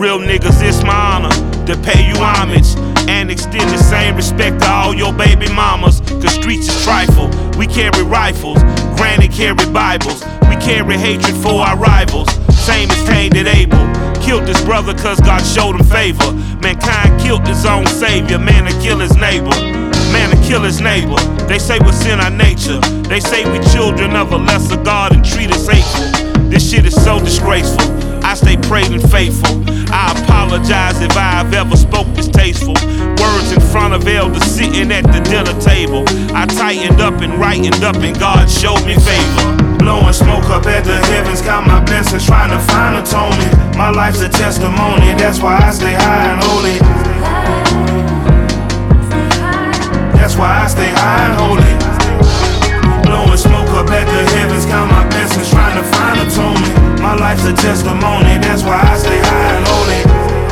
Real niggas, it's my honor to pay you homage and extend the same respect to all your baby mamas. Cause streets is trifle, we carry rifles, granny carry Bibles. We carry hatred for our rivals, same as Cain did Abel. Killed his brother cause God showed him favor. Mankind killed his own savior, man to kill his neighbor. Man to kill his neighbor. They say what's in our nature. They say we children of a lesser God and treat us hateful. This shit is so disgraceful. I stay prayed and faithful. I apologize if I've ever spoke distasteful words in front of elders sitting at the dinner table. I tightened up and rightened up and God showed me favor. Blowing smoke up at the heavens, got my blessings trying to find atonement. My life's a testimony, that's why I stay high and holy. That's why I stay high and holy. Blowing smoke up at the heavens, got my blessings trying to find atonement. My life's a testimony, that's why I stay high and holy.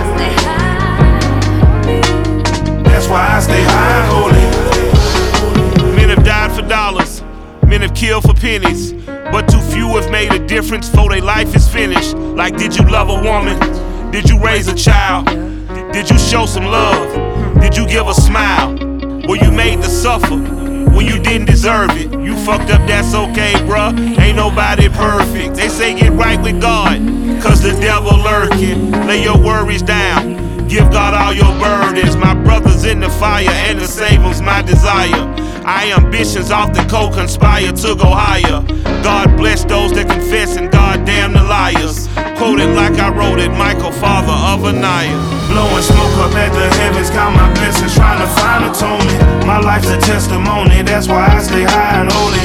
That's why I stay high and holy. Men have died for dollars, men have killed for pennies, but too few have made a difference before their life is finished. Like, did you love a woman? Did you raise a child? Did you show some love? Did you give a smile? Were you made to suffer when you didn't deserve it? You fucked up, that's okay, bruh. Ain't nobody perfect. They say get right with God, cause the devil lurking. Lay your worries down, give God all your burdens. My brother's in the fire and to save him's my desire. Our ambitions often co-conspire to go higher. God bless those that confess and God damn the liars. Quoted like I wrote it, Michael, father of Anaya. Blowing smoke up at the heavens, got my blessings trying to find atonement. My life's a testimony, that's why I stay high and holy.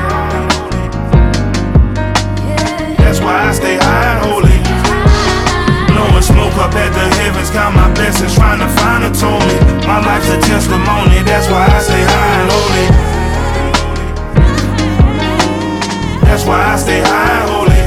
That's why I stay high and holy. Blowing smoke up at the heavens, got my blessings trying to find atonement. My life's a testimony, that's why I stay high and holy. That's why I stay high and holy.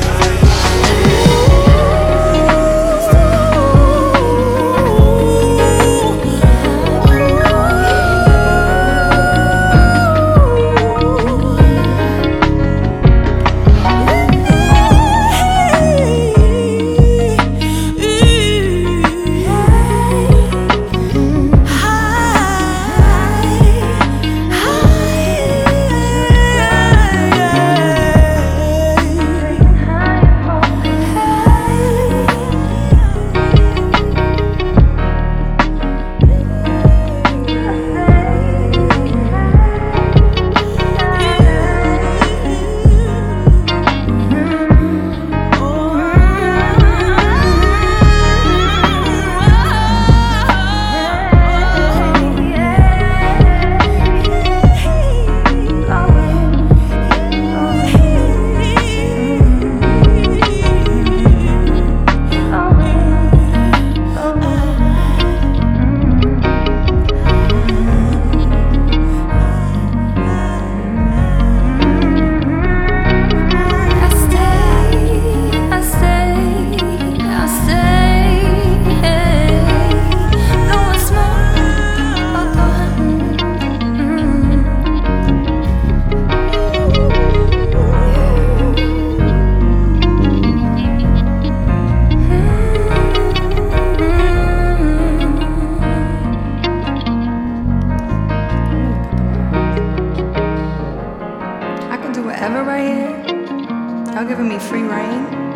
Whatever right here. Y'all giving me free reign.